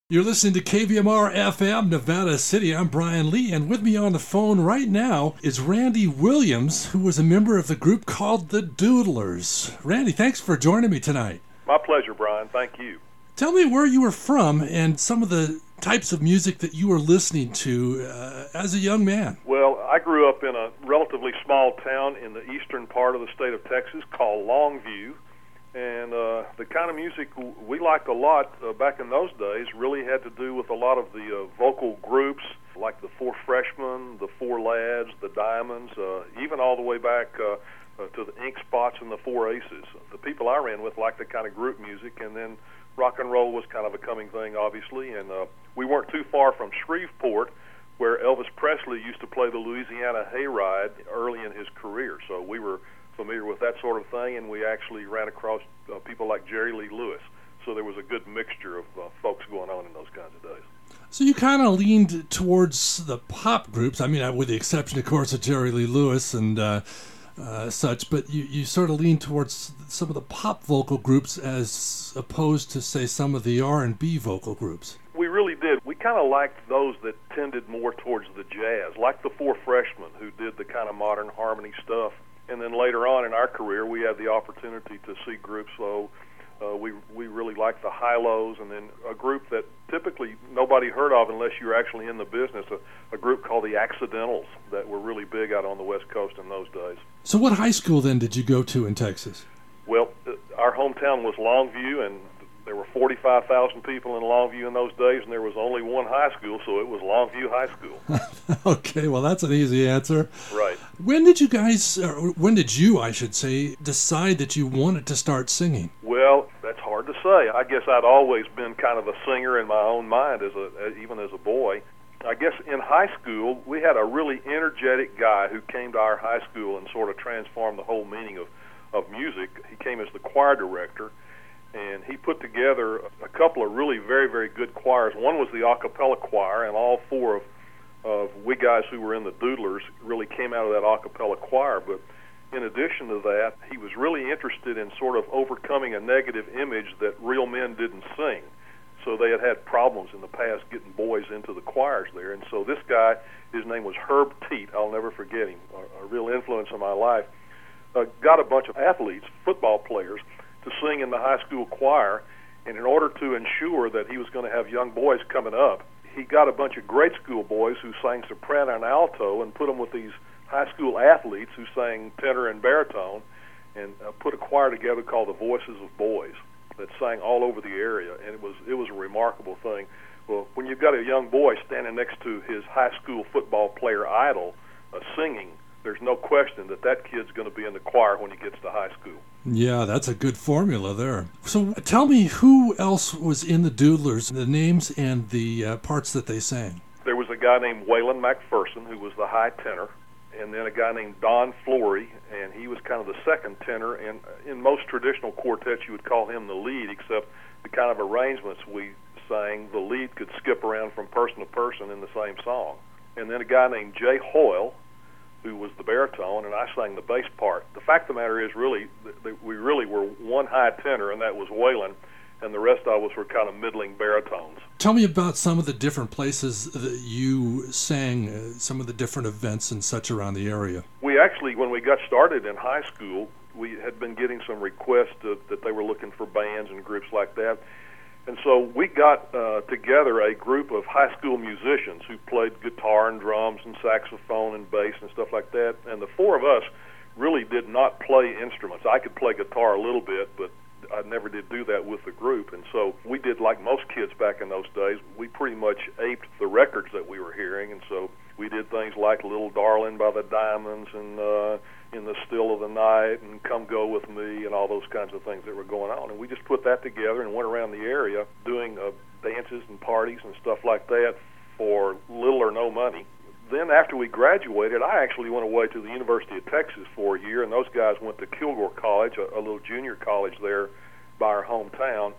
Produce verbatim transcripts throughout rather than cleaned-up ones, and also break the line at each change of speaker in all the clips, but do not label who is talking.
You're listening to K V M R F M, Nevada City. I'm Brian Lee, and with me on the phone right now is Randy Williams, who was a member of the group called the Doodlers. Randy, thanks for joining me tonight.
My pleasure, Brian. Thank you.
Tell me where you were from and some of the types of music that you were listening to uh, as a young man.
Well, I grew up in a relatively small town in the eastern part of the state of Texas called Longview. And uh, the kind of music we liked a lot uh, back in those days really had to do with a lot of the uh, vocal groups, like the Four Freshmen, the Four Lads, the Diamonds, uh, even all the way back uh, uh, to the Ink Spots and the Four Aces. The people I ran with liked the kind of group music, and then rock and roll was kind of a coming thing, obviously. And uh, we weren't too far from Shreveport, where Elvis Presley used to play the Louisiana Hayride early in his career. So we were familiar with that sort of thing, and we actually ran across uh, people like Jerry Lee Lewis. So there was a good mixture of uh, folks going on in those kinds of days.
So you kind of leaned towards the pop groups, I mean, with the exception, of course, of Jerry Lee Lewis and uh, uh, such, but you, you sort of leaned towards some of the pop vocal groups as opposed to, say, some of the R and B vocal groups.
We really did. We kind of liked those that tended more towards the jazz, like the Four Freshmen, who did the kind of modern harmony stuff. And then later on in our career, we had the opportunity to see groups. So uh, we we really liked the Hi-Los, and then a group that typically nobody heard of unless you're actually in the business, a, a group called the Accidentals that were really big out on the West Coast in those days.
So what high school then did you go to in Texas?
Well, uh, our hometown was Longview, and there were forty-five thousand people in Longview in those days, and there was only one high school, so it was Longview High School.
Okay, well, that's an easy answer.
Right.
When did you guys, or when did you, I should say, decide that you wanted to start singing?
Well, that's hard to say. I guess I'd always been kind of a singer in my own mind, as a even as a boy. I guess in high school, we had a really energetic guy who came to our high school and sort of transformed the whole meaning of, of music. He came as the choir director, and he put together a couple of really very, very good choirs. One was the a cappella choir, and all four of, of we guys who were in the Doodlers really came out of that a cappella choir. But in addition to that, he was really interested in sort of overcoming a negative image that real men didn't sing. So they had had problems in the past getting boys into the choirs there. And so this guy, his name was Herb Teat, I'll never forget him, a, a real influence in my life, uh, got a bunch of athletes, football players, to sing in the high school choir, and in order to ensure that he was going to have young boys coming up, he got a bunch of grade school boys who sang soprano and alto and put them with these high school athletes who sang tenor and baritone, and uh, put a choir together called the Voices of Boys that sang all over the area, and it was it was a remarkable thing. Well, when you've got a young boy standing next to his high school football player idol uh, singing, there's no question that that kid's going to be in the choir when he gets to high school.
Yeah, that's a good formula there. So tell me, who else was in the Doodlers, the names and the uh, parts that they sang?
There was a guy named Waylon McPherson, who was the high tenor, and then a guy named Don Flory, and he was kind of the second tenor. And in most traditional quartets, you would call him the lead, except the kind of arrangements we sang, the lead could skip around from person to person in the same song. And then a guy named Jay Hoyle, who was the baritone, and I sang the bass part. The fact of the matter is, really, that we really were one high tenor, and that was Waylon, and the rest of us were kind of middling baritones.
Tell me about some of the different places that you sang, uh, some of the different events and such around the area.
We actually, when we got started in high school, we had been getting some requests to, that they were looking for bands and groups like that. And so we got uh, together a group of high school musicians who played guitar and drums and saxophone and bass and stuff like that. And the four of us really did not play instruments. I could play guitar a little bit, but I never did do that with the group. And so we did like most kids back in those days. We pretty much aped the records that we were hearing. And so we did things like Little Darling by the Diamonds and uh, In the Still of the Night and Come Go With Me and all those kinds of things that were going on. And we just put that together and went around the area doing uh, dances and parties and stuff like that for little or no money. Then after we graduated, I actually went away to the University of Texas for a year, and those guys went to Kilgore College, a, a little junior college there by our hometown.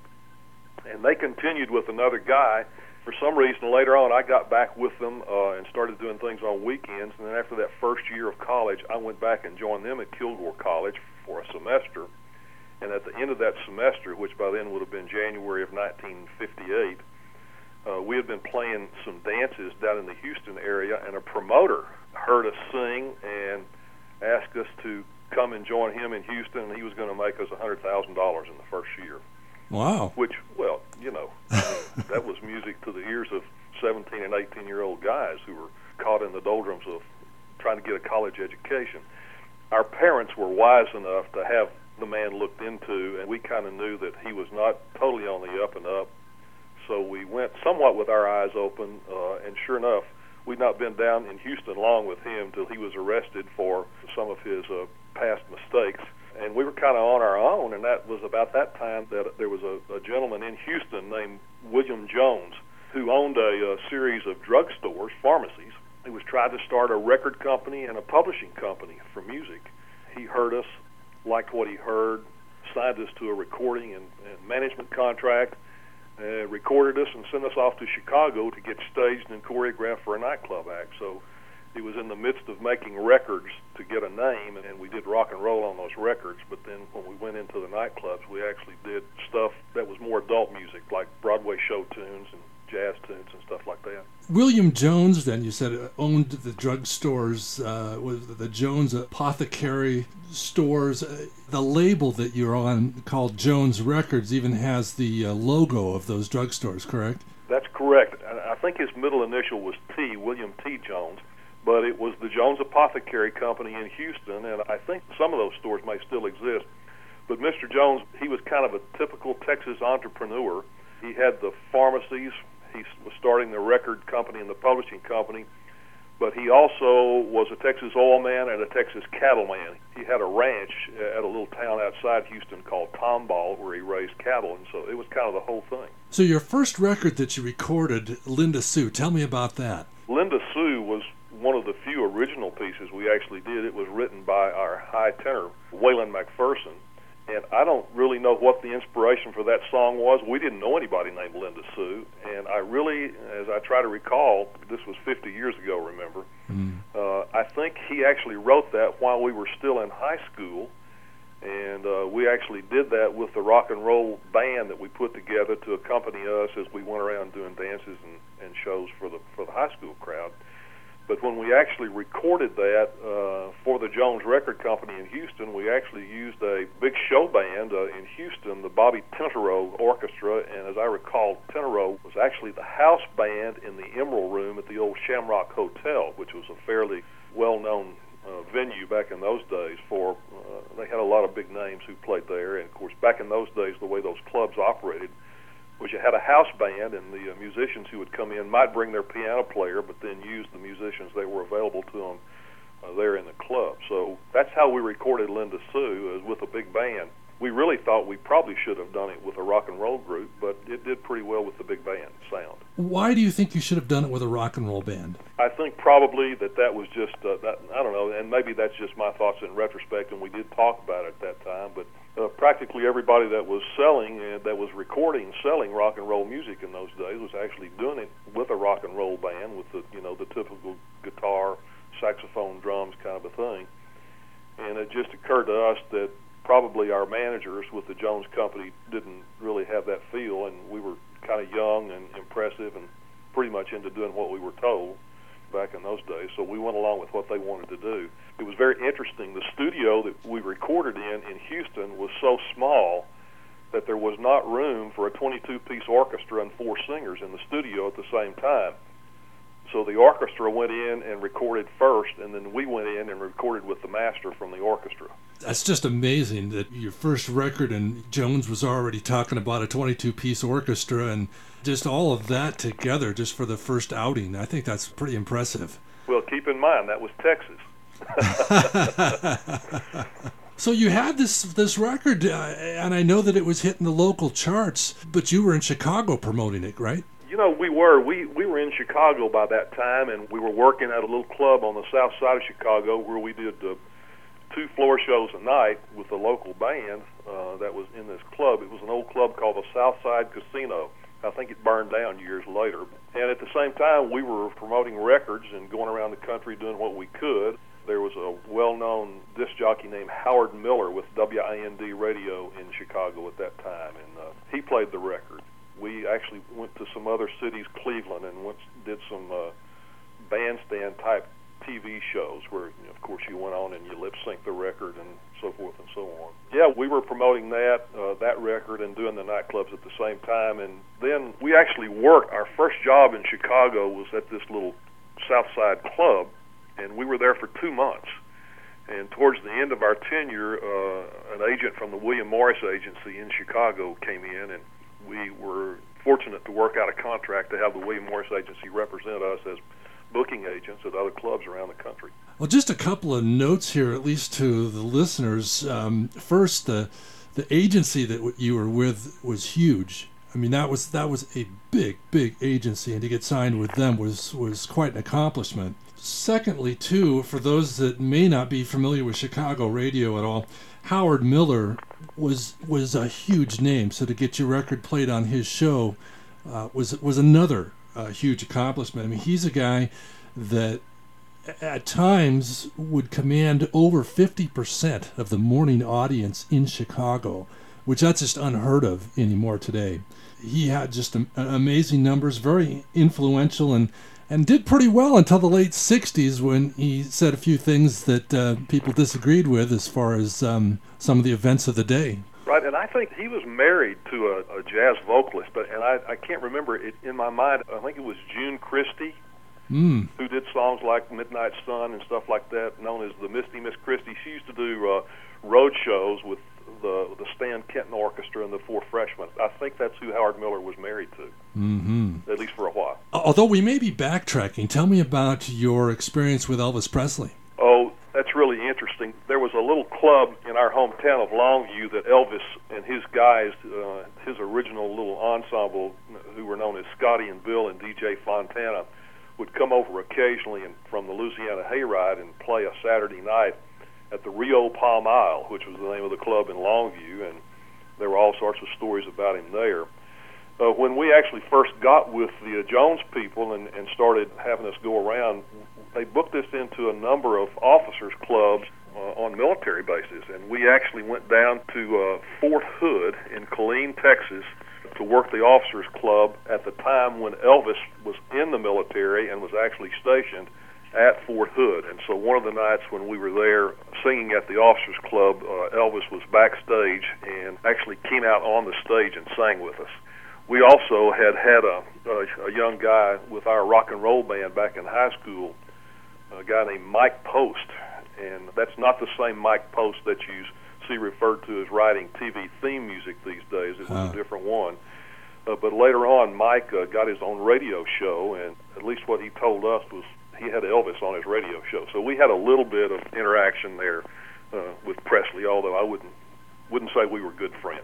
And they continued with another guy. For some reason, later on, I got back with them uh, and started doing things on weekends. And then after that first year of college, I went back and joined them at Kilgore College for a semester. And at the end of that semester, which by then would have been January of nineteen fifty-eight, uh, we had been playing some dances down in the Houston area, and a promoter heard us sing and asked us to come and join him in Houston, and he was going to make us one hundred thousand dollars in the first year.
Wow.
Which, well, you know, that was music to the ears of seventeen and eighteen-year-old guys who were caught in the doldrums of trying to get a college education. Our parents were wise enough to have the man looked into, and we kind of knew that he was not totally on the up and up. So we went somewhat with our eyes open, uh, and sure enough, we'd not been down in Houston long with him till he was arrested for some of his uh, past mistakes. And we were kind of on our own, and that was about that time that there was a, a gentleman in Houston named William Jones who owned a, a series of drugstores, pharmacies. He was trying to start a record company and a publishing company for music. He heard us, liked what he heard, signed us to a recording and, and management contract, uh, recorded us and sent us off to Chicago to get staged and choreographed for a nightclub act. So he was in the midst of making records to get a name, and we did rock and roll on those records. But then when we went into the nightclubs, we actually did stuff that was more adult music, like Broadway show tunes and jazz tunes and stuff like that.
William Jones, then, you said, uh, owned the drugstores, uh, was the Jones Apothecary stores. Uh, the label that you're on, called Jones Records, even has the uh, logo of those drugstores, correct?
That's correct. I think his middle initial was T, William T. Jones, but it was the Jones Apothecary Company in Houston, and I think some of those stores may still exist. But Mister Jones, he was kind of a typical Texas entrepreneur. He had the pharmacies. He was starting the record company and the publishing company, but he also was a Texas oil man and a Texas cattle man. He had a ranch at a little town outside Houston called Tomball where he raised cattle, and so it was kind of the whole thing.
So your first record that you recorded, Linda Sue, tell me about that.
Linda Sue was one of the few original pieces we actually did. It was written by our high tenor, Waylon McPherson. And I don't really know what the inspiration for that song was. We didn't know anybody named Linda Sue. And I really, as I try to recall, this was fifty years ago, remember, mm. uh, I think he actually wrote that while we were still in high school. And uh, we actually did that with the rock and roll band that we put together to accompany us as we went around doing dances and, and shows for the for the high school crowd. But when we actually recorded that uh, for the Jones Record Company in Houston, we actually used a big show band uh, in Houston, the Bobby Tintereau Orchestra, and as I recall, Tintereau was actually the house band in the Emerald Room at the old Shamrock Hotel, which was a fairly well-known uh, venue back in those days. For uh, they had a lot of big names who played there, and of course, back in those days, the way those clubs operated was you had a house band, and the uh, musicians who would come in might bring their piano player, but then use the musicians that were available to them uh, there in the club. So that's how we recorded Linda Sue, is with a big band. We really thought we probably should have done it with a rock and roll group, but it did pretty well with the big band sound.
Why do you think you should have done it with a rock and roll band?
I think probably that that was just, uh, that, I don't know, and maybe that's just my thoughts in retrospect, and we did talk about it at that time, but Uh, practically everybody that was selling and that was recording, selling rock and roll music in those days was actually doing it with a rock and roll band with the, you know, the typical guitar, saxophone, drums kind of a thing. And it just occurred to us that probably our managers with the Jones Company didn't really have that feel, and we were kind of young and impressive and pretty much into doing what we were told back in those days, so we went along with what they wanted to do. It was very interesting. The studio that we recorded in in Houston was so small that there was not room for a twenty-two piece orchestra and four singers in the studio at the same time. So the orchestra went in and recorded first, and then we went in and recorded with the master from the orchestra. That's
just amazing that your first record, and Jones was already talking about a twenty-two piece orchestra, and just all of that together just for the first outing. I think that's pretty impressive.
Well, keep in mind, that was Texas.
So you had this this record, uh, and I know that it was hitting the local charts, but you were in Chicago promoting it, right?
You know, we were. We, we were in Chicago by that time, and we were working at a little club on the south side of Chicago where we did uh, two floor shows a night with a local band uh, that was in this club. It was an old club called the Southside Casino. I think it burned down years later. And at the same time, we were promoting records and going around the country doing what we could. There was a well-known disc jockey named Howard Miller with W I N D Radio in Chicago at that time, and uh, he played the record. we actually went to some other cities, Cleveland, and went did some uh, bandstand type T V shows where, you know, of course, you went on and you lip sync the record and so forth and so on. Yeah, we were promoting that uh, that record and doing the nightclubs at the same time. And then we actually worked. Our first job in Chicago was at this little South Side club, and we were there for two months. And towards the end of our tenure, uh, an agent from the William Morris Agency in Chicago came in, and we were fortunate to work out a contract to have the William Morris Agency represent us as booking agents at other clubs around the country.
Well, just a couple of notes here, at least to the listeners. Um, first, the the agency that you were with was huge. I mean, that was that was a big, big agency, and to get signed with them was was quite an accomplishment. Secondly, too, for those that may not be familiar with Chicago radio at all, Howard Miller was was a huge name. So to get your record played on his show uh, was was another uh, huge accomplishment. I mean, he's a guy that at times would command over fifty percent of the morning audience in Chicago, which that's just unheard of anymore today. He had just am- amazing numbers, very influential, and and did pretty well until the late sixties when he said a few things that uh, people disagreed with as far as um, some of the events of the day.
Right, and I think he was married to a, a jazz vocalist, but and I, I can't remember it in my mind. I think it was June Christie, mm. who did songs like Midnight Sun and stuff like that, known as the Misty Miss Christie. She used to do uh, road shows with the the Stan Kenton Orchestra and the Four Freshmen. I think that's who Howard Miller was married to, mm-hmm. at least for a while.
Although we may be backtracking, tell me about your experience with Elvis Presley.
Oh, that's really interesting. There was a little club in our hometown of Longview that Elvis and his guys, uh, his original little ensemble, who were known as Scotty and Bill and D J Fontana, would come over occasionally and from the Louisiana Hayride and play a Saturday night at the Rio Palm Isle, which was the name of the club in Longview, and there were all sorts of stories about him there. Uh, when we actually first got with the uh, Jones people and, and started having us go around, they booked us into a number of officers' clubs uh, on military bases, and we actually went down to uh, Fort Hood in Killeen, Texas, to work the officers' club at the time when Elvis was in the military and was actually stationed at Fort Hood. And so one of the nights when we were there singing at the officers' club, uh, Elvis was backstage and actually came out on the stage and sang with us. We also had had a, a, a young guy with our rock and roll band back in high school, a guy named Mike Post, and that's not the same Mike Post that you see referred to as writing T V theme music these days. It was huh. a different one. Uh, but later on, Mike uh, got his own radio show, and at least what he told us was he had Elvis on his radio show. So we had a little bit of interaction there uh, with Presley, although I wouldn't wouldn't say we were good friends.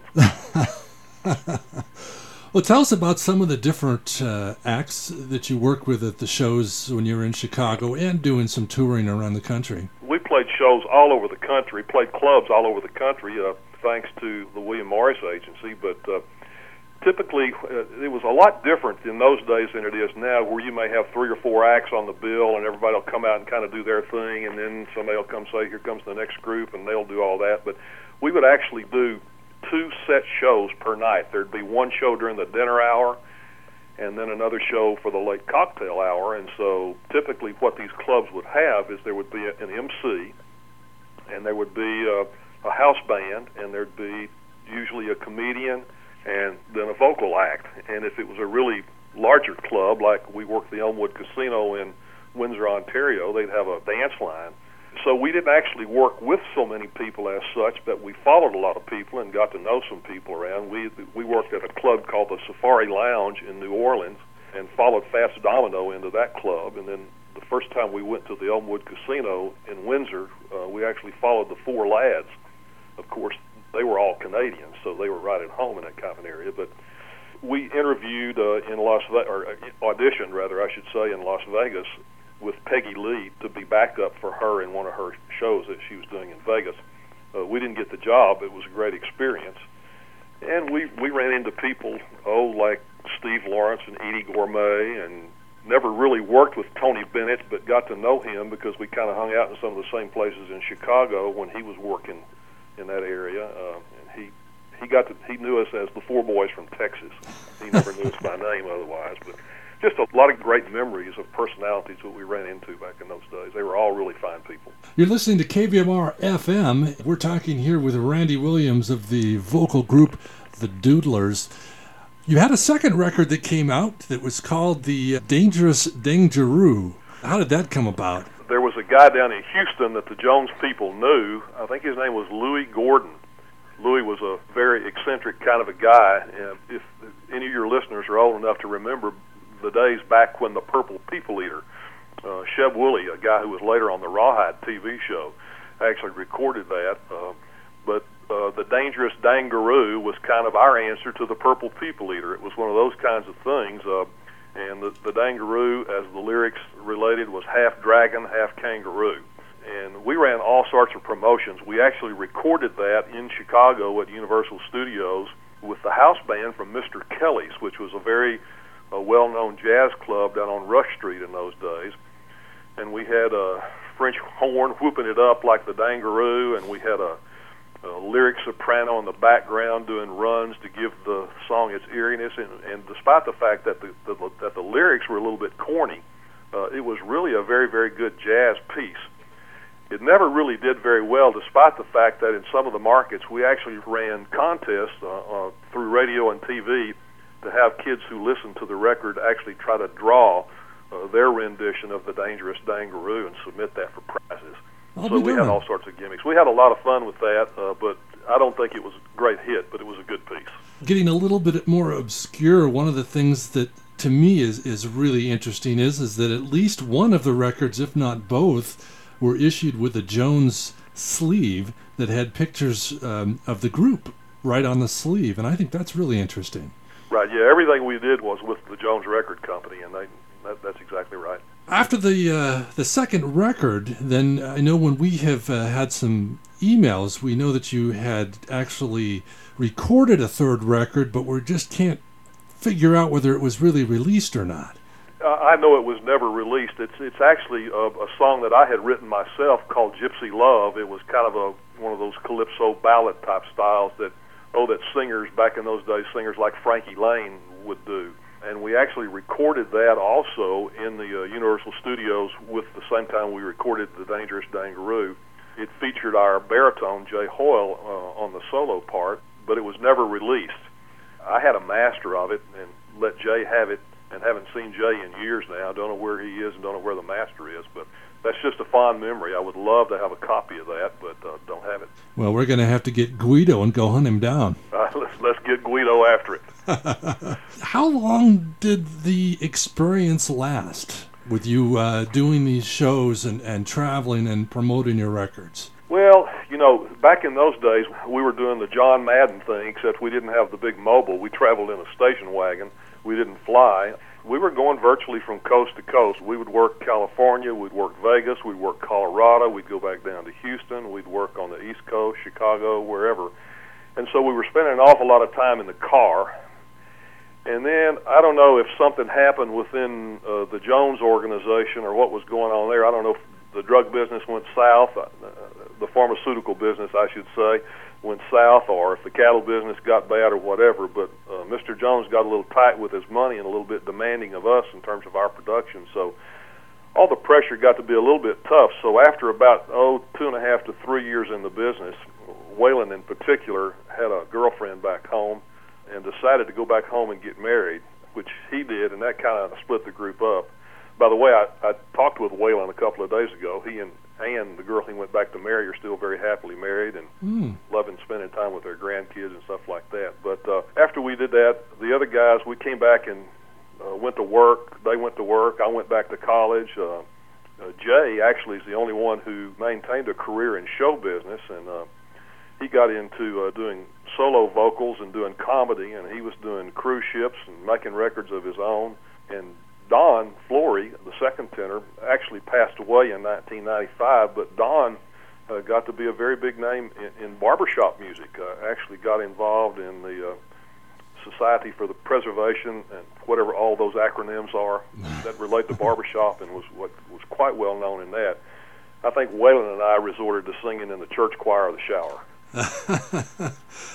Well, tell us about some of the different uh, acts that you work with at the shows when you were in Chicago and doing some touring around the country.
We played shows all over the country, played clubs all over the country, uh, thanks to the William Morris Agency, but uh, typically uh, it was a lot different in those days than it is now, where you may have three or four acts on the bill and everybody will come out and kind of do their thing, and then somebody will come say, here comes the next group, and they'll do all that. But we would actually do two set shows per night. There'd be one show during the dinner hour and then another show for the late cocktail hour. And so typically what these clubs would have is there would be an M C, and there would be a, a house band, and there'd be usually a comedian and then a vocal act. And if it was a really larger club, like we worked the Elmwood Casino in Windsor, Ontario, they'd have a dance line. So we didn't actually work with so many people as such, but we followed a lot of people and got to know some people around. We we worked at a club called the Safari Lounge in New Orleans and followed Fats Domino into that club. And then the first time we went to the Elmwood Casino in Windsor, uh, we actually followed the Four Lads. Of course, they were all Canadians, so they were right at home in that kind of an area. But we interviewed uh, in Las Vegas, or auditioned rather, I should say, in Las Vegas with Peggy Lee to be backup for her in one of her shows that she was doing in Vegas. Uh, we didn't get the job. It was a great experience. And we, we ran into people, oh, like Steve Lawrence and Edie Gourmet, and never really worked with Tony Bennett, but got to know him because we kind of hung out in some of the same places in Chicago when he was working in that area. Uh, and he he got to, he knew us as the Four Boys from Texas. He never knew us by name otherwise, but just a lot of great memories of personalities that we ran into back in those days. They were all really fine people.
You're listening to K V M R F M. We're talking here with Randy Williams of the vocal group The Doodlers. You had a second record that came out that was called The Dangerous Dangaroo. How did that come about?
There was a guy down in Houston that the Jones people knew. I think his name was Louis Gordon. Louis was a very eccentric kind of a guy. And if any of your listeners are old enough to remember the days back when the Purple People Eater, uh, Sheb Woolley, a guy who was later on the Rawhide T V show, actually recorded that. Uh, but uh, the Dangerous Dangaroo was kind of our answer to the Purple People Eater. It was one of those kinds of things. Uh, and the, the Dangaroo, as the lyrics related, was half dragon, half kangaroo. And we ran all sorts of promotions. We actually recorded that in Chicago at Universal Studios with the house band from Mister Kelly's, which was a very a well-known jazz club down on Rush Street in those days. And we had a French horn whooping it up like the Dangaroo, and we had a, a lyric soprano in the background doing runs to give the song its eeriness. And, and despite the fact that the, the that the lyrics were a little bit corny, uh, it was really a very, very good jazz piece. It never really did very well, despite the fact that in some of the markets we actually ran contests uh, uh, through radio and T V to have kids who listened to the record actually try to draw uh, their rendition of the Dangerous Dangaroo and submit that for prizes.
I'll
so
be
we
darned.
had all sorts of gimmicks. We had a lot of fun with that, uh, but I don't think it was a great hit, but it was a good piece.
Getting a little bit more obscure, one of the things that to me is, is really interesting is, is that at least one of the records, if not both, were issued with a Jones sleeve that had pictures um, of the group right on the sleeve, and I think that's really interesting.
Right, yeah, everything we did was with the Jones Record Company, and they, that, that's exactly right.
After the uh, the second record, then I know when we have uh, had some emails, we know that you had actually recorded a third record, but we just can't figure out whether it was really released or not.
Uh, I know it was never released. It's it's actually a, a song that I had written myself called Gypsy Love. It was kind of a one of those calypso ballad type styles that oh that singers back in those days, singers like Frankie Lane would do. And we actually recorded that also in the uh, Universal Studios with the same time we recorded The Dangerous Dangaroo. It featured our baritone, Jay Hoyle, uh, on the solo part, but it was never released. I had a master of it and let Jay have it, and haven't seen Jay in years now. I don't know where he is and don't know where the master is, but that's just a fond memory. I would love to have a copy of that, but uh, don't have it.
Well, we're going to have to get Guido and go hunt him down.
Uh, let's, let's get Guido after it.
How long did the experience last with you uh, doing these shows and, and traveling and promoting your records?
Well, you know, back in those days, we were doing the John Madden thing, except we didn't have the big mobile. We traveled in a station wagon. We didn't fly. We were going virtually from coast to coast. We would work California, we'd work Vegas, we'd work Colorado, we'd go back down to Houston, we'd work on the East Coast, Chicago, wherever. And so we were spending an awful lot of time in the car. And then, I don't know if something happened within uh, the Jones organization or what was going on there. I don't know if the drug business went south, uh, the pharmaceutical business, I should say, went south, or if the cattle business got bad or whatever. But uh, Mister Jones got a little tight with his money and a little bit demanding of us in terms of our production. So all the pressure got to be a little bit tough. So after about, oh, two and a half to three years in the business, Waylon in particular had a girlfriend back home and decided to go back home and get married, which he did, and that kind of split the group up. By the way, I, I talked with Waylon a couple of days ago. He and Ann, the girl he went back to marry, are still very happily married and
Mm.
loving spending time with their grandkids and stuff like that. But uh, after we did that, the other guys, we came back and uh, went to work. They went to work. I went back to college. Uh, uh, Jay actually is the only one who maintained a career in show business, and uh, he got into uh, doing solo vocals and doing comedy, and he was doing cruise ships and making records of his own. And Don Flory, the second tenor, actually passed away in nineteen ninety-five, but Don uh, got to be a very big name in, in barbershop music. Uh, actually got involved in the uh, Society for the Preservation and whatever all those acronyms are that relate to barbershop, and was what was quite well known in that. I think Waylon and I resorted to singing in the church choir of the shower.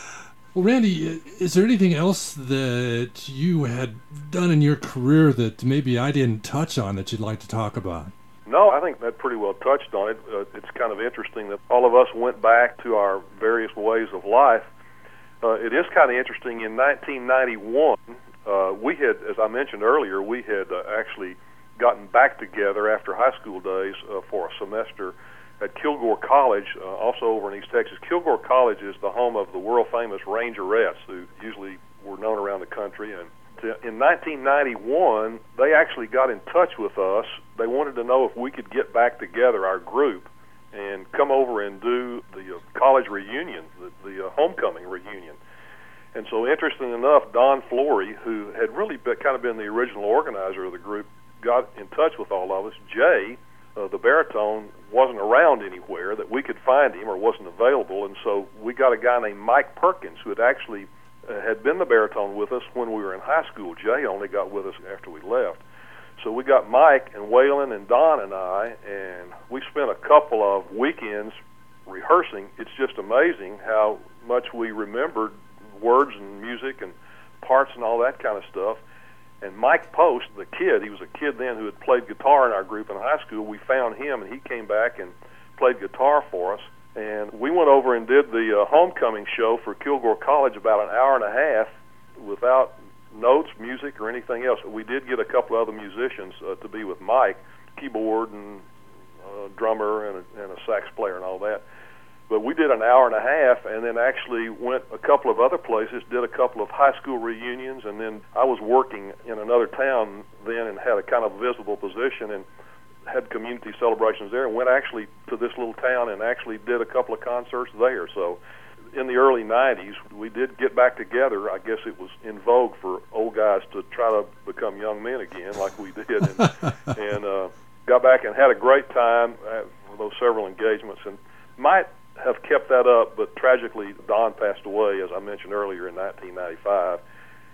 Well, Randy, is there anything else that you had done in your career that maybe I didn't touch on that you'd like to talk about?
No, I think that pretty well touched on it. Uh, it's kind of interesting that all of us went back to our various ways of life. Uh, it is kind of interesting. In nineteen ninety-one, uh, we had, as I mentioned earlier, we had uh, actually gotten back together after high school days uh, for a semester at Kilgore College, uh, also over in East Texas. Kilgore College is the home of the world-famous Rangerettes, who usually were known around the country. And to, in nineteen ninety-one, they actually got in touch with us. They wanted to know if we could get back together, our group, and come over and do the uh, college reunion, the, the uh, homecoming reunion. And so, interesting enough, Don Flory, who had really been, kind of been the original organizer of the group, got in touch with all of us. Jay, uh, the baritone, wasn't around anywhere that we could find him, or wasn't available, and so we got a guy named Mike Perkins, who had actually uh, had been the baritone with us when we were in high school. Jay only got with us after we left. So we got Mike and Waylon and Don and I, and we spent a couple of weekends rehearsing. It's just amazing how much we remembered words and music and parts and all that kind of stuff. And Mike Post, the kid, he was a kid then who had played guitar in our group in high school. We found him, and he came back and played guitar for us. And we went over and did the uh, homecoming show for Kilgore College about an hour and a half without notes, music, or anything else. We did get a couple of other musicians uh, to be with Mike, keyboard and uh, drummer and a, and a sax player and all that. But we did an hour and a half, and then actually went a couple of other places, did a couple of high school reunions, and then I was working in another town then and had a kind of visible position and had community celebrations there, and went actually to this little town and actually did a couple of concerts there. So in the early nineties, we did get back together. I guess it was in vogue for old guys to try to become young men again, like we did, and, and uh, got back and had a great time for those several engagements, and might have kept that up, but tragically Don passed away, as I mentioned earlier, in nineteen ninety-five.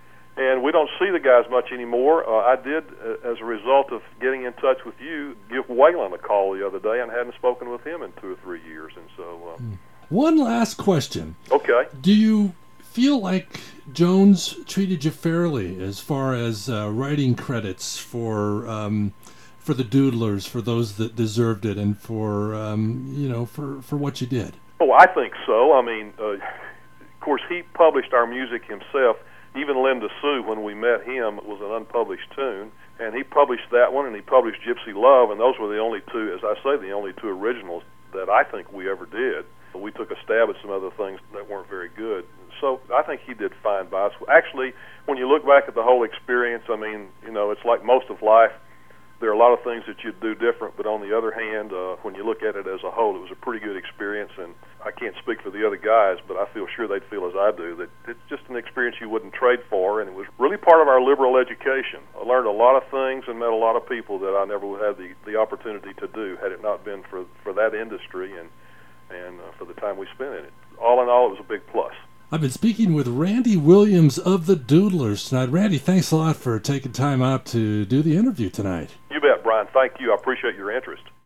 And we don't see the guys much anymore. Uh, I did, uh, as a result of getting in touch with you, give Waylon a call the other day, and hadn't spoken with him in two or three years. And so, uh,
one last question.
Okay.
Do you feel like Jones treated you fairly as far as uh, writing credits for um, for the Doodlers, for those that deserved it, and for um, you know for, for what you did?
Oh, I think so. I mean, uh, of course, he published our music himself. Even Linda Sue, when we met him, was an unpublished tune, and he published that one, and he published Gypsy Love, and those were the only two, as I say, the only two originals that I think we ever did. We took a stab at some other things that weren't very good. So I think he did fine by us. Actually, when you look back at the whole experience, I mean, you know, it's like most of life. There are a lot of things that you'd do different, but on the other hand, uh, when you look at it as a whole, it was a pretty good experience, and I can't speak for the other guys, but I feel sure they'd feel as I do, that it's just an experience you wouldn't trade for, and it was really part of our liberal education. I learned a lot of things and met a lot of people that I never would have the, the opportunity to do had it not been for, for that industry and, and uh, for the time we spent in it. All in all, it was a big plus.
I've been speaking with Randy Williams of the Doodlers tonight. Randy, thanks a lot for taking time out to do the interview tonight.
You bet, Brian. Thank you. I appreciate your interest.